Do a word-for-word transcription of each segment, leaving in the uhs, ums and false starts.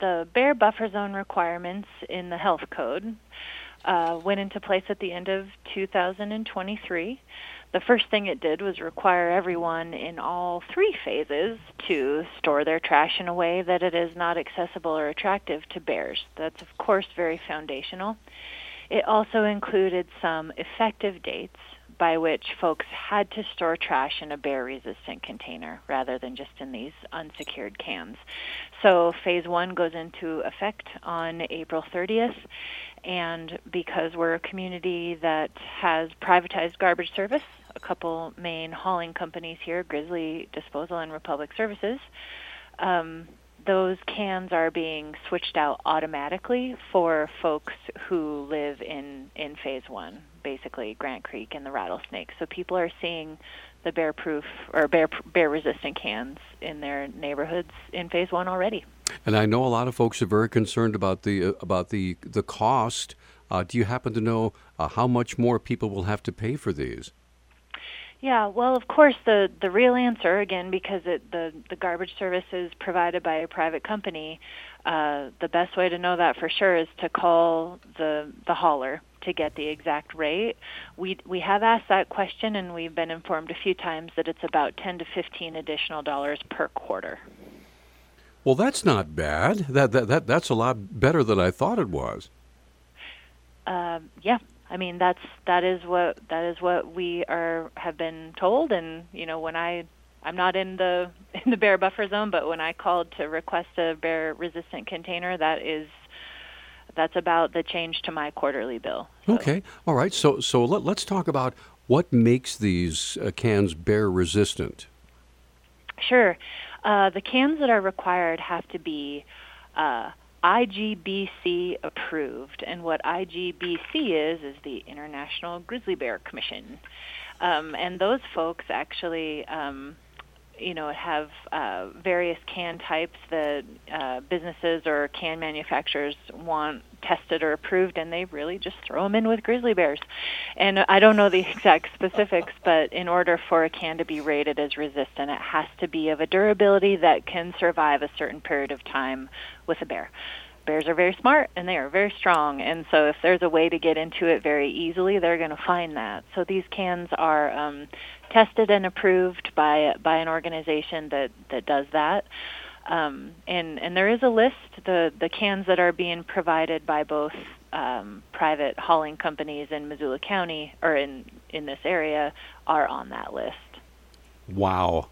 the bear buffer zone requirements in the health code uh, went into place at the end of two thousand twenty-three. The first thing it did was require everyone in all three phases to store their trash in a way that it is not accessible or attractive to bears. That's, of course, very foundational. It also included some effective dates by which folks had to store trash in a bear-resistant container rather than just in these unsecured cans. So phase one goes into effect on April thirtieth, and because we're a community that has privatized garbage service, a couple main hauling companies here, Grizzly Disposal and Republic Services, um, those cans are being switched out automatically for folks who live in, in phase one, basically Grant Creek and the Rattlesnake. So people are seeing the bear-proof or bear bear-resistant cans in their neighborhoods in phase one already. And I know a lot of folks are very concerned about the uh, about the the cost. Uh, do you happen to know uh, how much more people will have to pay for these? Yeah, well, of course, the, the real answer, again, because it, the, the garbage service is provided by a private company, uh, the best way to know that for sure is to call the the hauler to get the exact rate. We we have asked that question, and we've been informed a few times that it's about ten to fifteen additional dollars per quarter. Well, that's not bad. That that, that that's a lot better than I thought it was. Uh, yeah. I mean, that's that is what that is what we are have been told, and you know, when I I'm not in the in the bear buffer zone, but when I called to request a bear resistant container, that is that's about the change to my quarterly bill. So. Okay, all right. So so let, let's talk about what makes these uh, cans bear resistant. Sure, uh, the cans that are required have to be Uh, I G B C approved, and what I G B C is is the International Grizzly Bear Commission, um, and those folks actually, um, you know, have uh, various can types that uh, businesses or can manufacturers want tested or approved, and they really just throw them in with grizzly bears. And I don't know the exact specifics, but in order for a can to be rated as resistant, it has to be of a durability that can survive a certain period of time with a bear. Bears are very smart, and they are very strong, and so if there's a way to get into it very easily, they're going to find that. So these cans are um, tested and approved by by an organization that, that does that. Um, and, and there is a list. The, the cans that are being provided by both um, private hauling companies in Missoula County or in, in this area are on that list. Wow.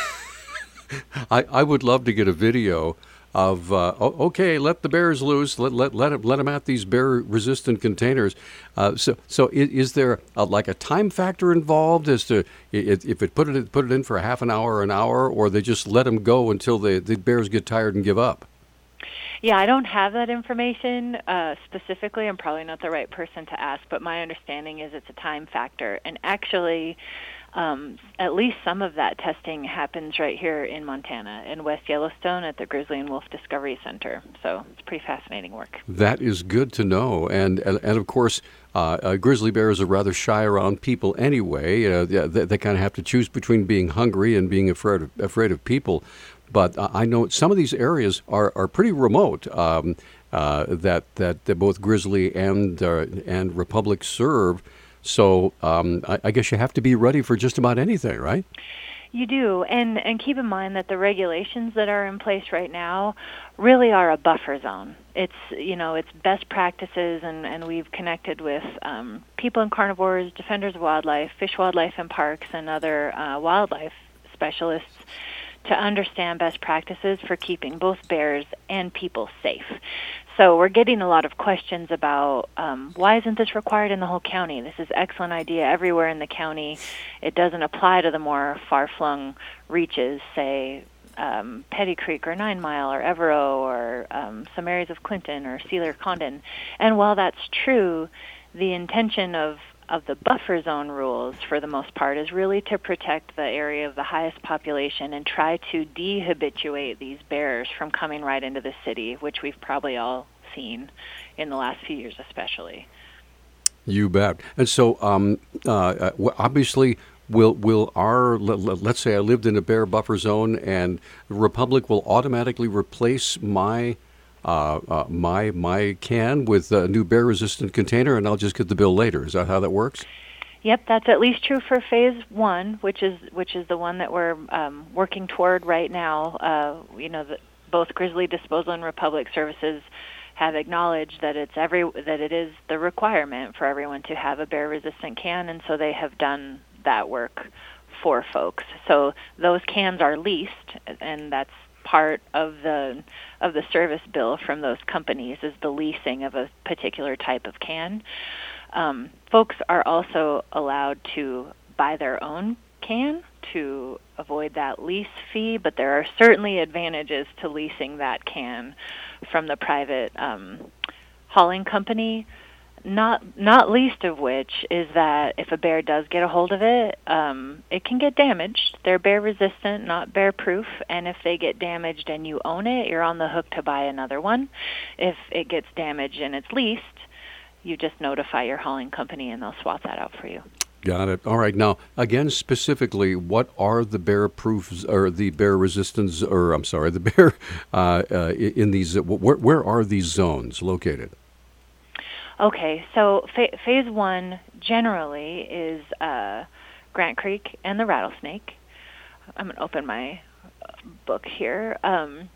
I, I would love to get a video of, uh, okay, let the bears loose, let let let them, let them at these bear-resistant containers. Uh, so so is, is there a, like a time factor involved as to if, if it put it put it in for a half an hour or an hour, or they just let them go until the, the bears get tired and give up? Yeah, I don't have that information uh, specifically. I'm probably not the right person to ask, but my understanding is it's a time factor. And actually, um, at least some of that testing happens right here in Montana, in West Yellowstone at the Grizzly and Wolf Discovery Center. So it's pretty fascinating work. That is good to know. And, and, and of course, uh, uh, grizzly bears are rather shy around people anyway. Uh, they, they kind of have to choose between being hungry and being afraid of, afraid of people. But uh, I know some of these areas are, are pretty remote um, uh, that, that that both Grizzly and uh, and Republic serve. So um, I, I guess you have to be ready for just about anything, right? You do, and and keep in mind that the regulations that are in place right now really are a buffer zone. It's you know it's best practices, and, and we've connected with um, people and carnivores, defenders of wildlife, Fish, Wildlife, and Parks, and other uh, wildlife specialists to understand best practices for keeping both bears and people safe. So we're getting a lot of questions about um, why isn't this required in the whole county? This is an excellent idea everywhere in the county. It doesn't apply to the more far-flung reaches, say um, Petty Creek or Nine Mile or Evero or um, some areas of Clinton or Sealer Condon. And while that's true, the intention of of the buffer zone rules, for the most part, is really to protect the area of the highest population and try to dehabituate these bears from coming right into the city, which we've probably all seen in the last few years especially. You bet. And so, um, uh, obviously, will will our, let, let's say I lived in a bear buffer zone and Republic will automatically replace my uh, uh, my my can with a new bear-resistant container, and I'll just get the bill later. Is that how that works? Yep, that's at least true for phase one, which is which is the one that we're um, working toward right now. Uh, you know, the, both Grizzly Disposal and Republic Services have acknowledged that it's every that it is the requirement for everyone to have a bear-resistant can, and so they have done that work for folks. So those cans are leased, and that's part of the of the service bill from those companies is the leasing of a particular type of can. Um, folks are also allowed to buy their own can to avoid that lease fee, but there are certainly advantages to leasing that can from the private um, hauling company. Not not least of which is that if a bear does get a hold of it, um, it can get damaged. They're bear resistant, not bear proof, and if they get damaged and you own it, you're on the hook to buy another one. If it gets damaged and it's leased, you just notify your hauling company and they'll swap that out for you. Got it. All right. Now, again, specifically, what are the bear proofs or the bear resistance, or I'm sorry, the bear uh, uh, in these? Where, where are these zones located? Okay, so fa- phase one generally is uh, Grant Creek and the Rattlesnake. I'm going to open my book here. Um,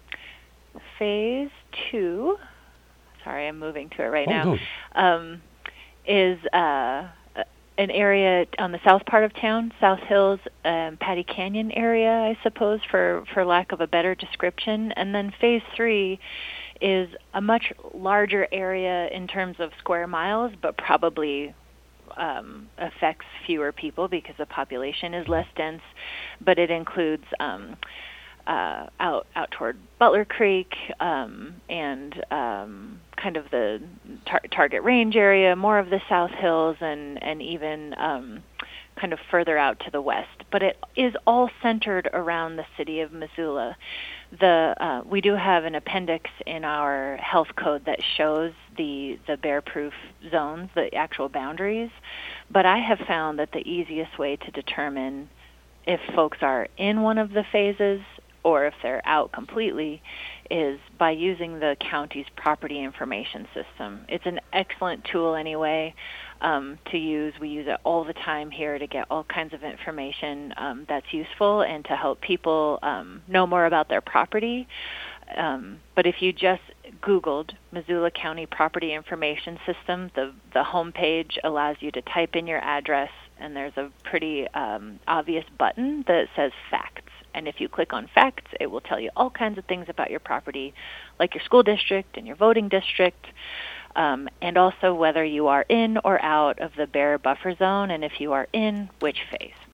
phase two, sorry, I'm moving to it right oh, now, no. um, is uh, an area on the south part of town, South Hills, um, Patty Canyon area, I suppose, for, for lack of a better description. And then phase three is a much larger area in terms of square miles, but probably um, affects fewer people because the population is less dense. But it includes um, uh, out out toward Butler Creek um, and um, kind of the tar- Target Range area, more of the South Hills, and and even um, kind of further out to the west. But it is all centered around the city of Missoula. The uh, we do have an appendix in our health code that shows the the bear-proof zones, the actual boundaries. But I have found that the easiest way to determine if folks are in one of the phases or if they're out completely is by using the county's property information system. It's an excellent tool anyway um, to use. We use it all the time here to get all kinds of information um, that's useful and to help people um, know more about their property. Um, but if you just Googled Missoula County Property Information System, the, the homepage allows you to type in your address, and there's a pretty um, obvious button that says facts. And if you click on facts, it will tell you all kinds of things about your property, like your school district and your voting district, um, and also whether you are in or out of the bear buffer zone, and if you are in, which phase.